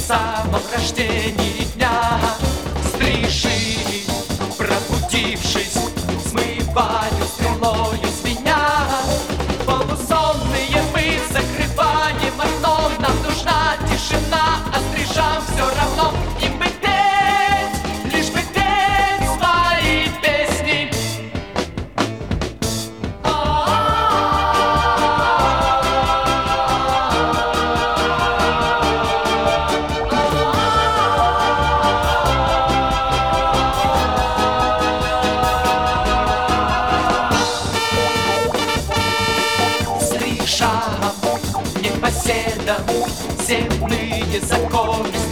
самом рождении дня. Стрижи, пробудившись, смываю стрелою звеня. Полусонные мы закрываем окно, нам нужна тишина, а стрижам все равно. Им бы петь, лишь бы петь свои песни. Стрижам, непоседам земные законы